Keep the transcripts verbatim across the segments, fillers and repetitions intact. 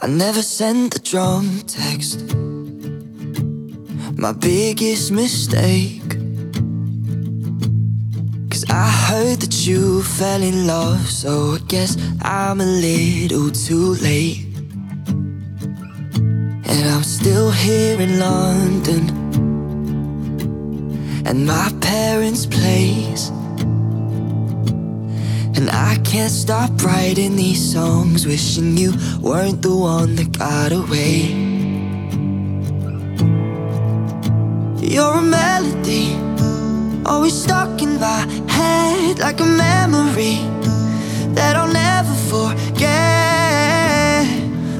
I never sent the drunk text, my biggest mistake. Cause I heard that you fell in love, so I guess I'm a little too late. And I'm still here in London, at my parents' place. And I can't stop writing these songs, wishing you weren't the one that got away. You're a melody, always stuck in my head, like a memory that I'll never forget.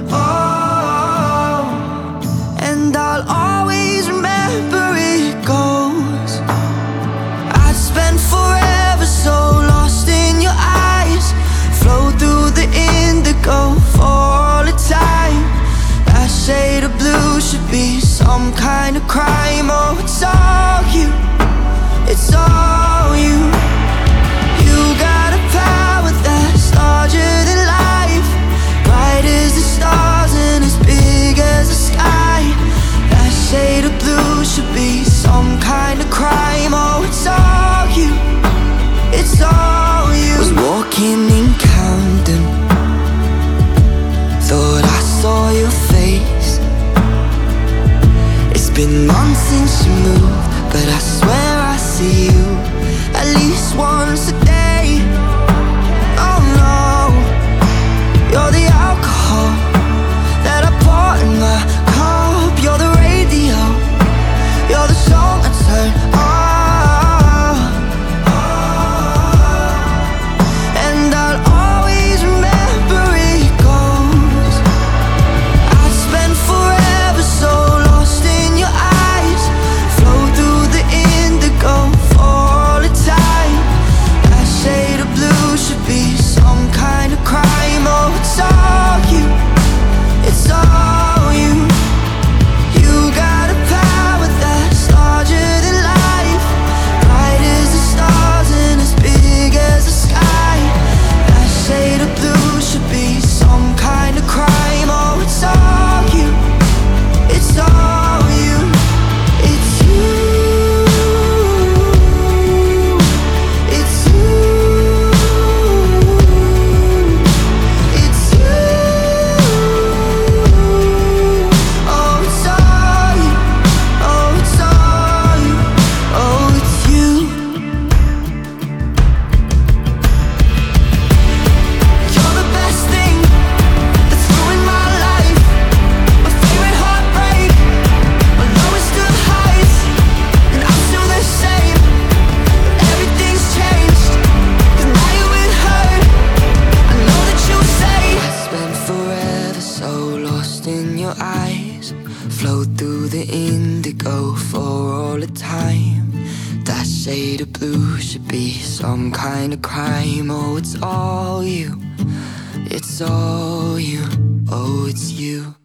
Oh, and I'll always remember it goes. I'd spend forever so lost in your eyes, flow through the indigo for all the time. That shade of blue should be some kind of crime. Oh, it's all you, it's all you. You got a power that's larger than life, bright as the stars and as big as the sky. That shade of blue should be some kind of crime. Oh, it's all you, it's all you. Was walking in Camden, thought I saw your face. It's been months since you moved, but I swear I see you at least once a day. Oh no, you're the alcohol that I pour in my cup. You're the radio, you're the song I turn on. And I'll always remember it goes. I'd spend forever so lost in your eyes, flow through the indigo for all the time. That shade of blue should be some kind of crime. Oh, it's all you, it's all you. You got a power that's larger than life, bright as the stars and as big as the sky. That shade of blue should be some kind of crime. Oh, it's all you, it's all you. It's you, it's you, it's you. Oh, it's all you, oh, it's all you, oh, it's you. You're the best thing that's ruined my life, my favorite heartbreak, my lowest of highs. And I'm still the same, but everything's changed, cause now you it hurt. I know that you'll say I spent forever so lost in your eyes, flow through the indigo for all the time. That shade of blue should be some kind of crime. Oh, it's all you, it's all you, oh, it's you.